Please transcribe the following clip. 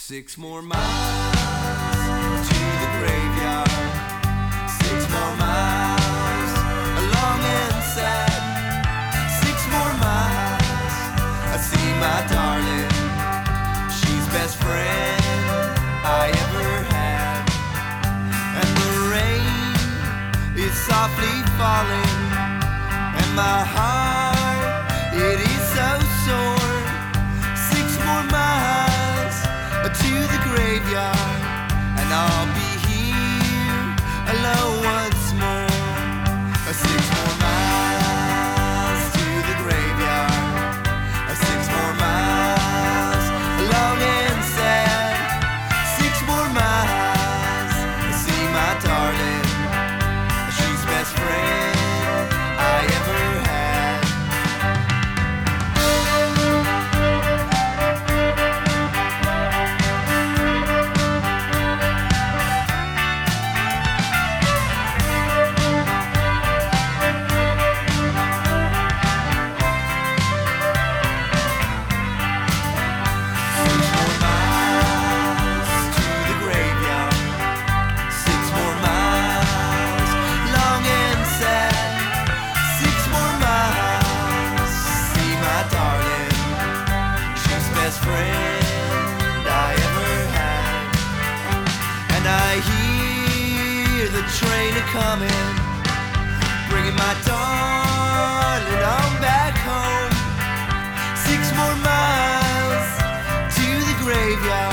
6 more miles to the graveyard. 6 more miles along and sad. 6 more miles. I see my darling. She's best friend I ever had. And the rain is softly falling, and my heart, it is so sore. 6 more miles to the graveyard, and I'll be here alone once more. 6 more miles to the graveyard. 6 more miles long and sad. 6 more miles. I see my darling. She's best friend I ever had. Friend I ever had. And I hear the train a-coming, bringing my darling on back home. 6 more miles to the graveyard.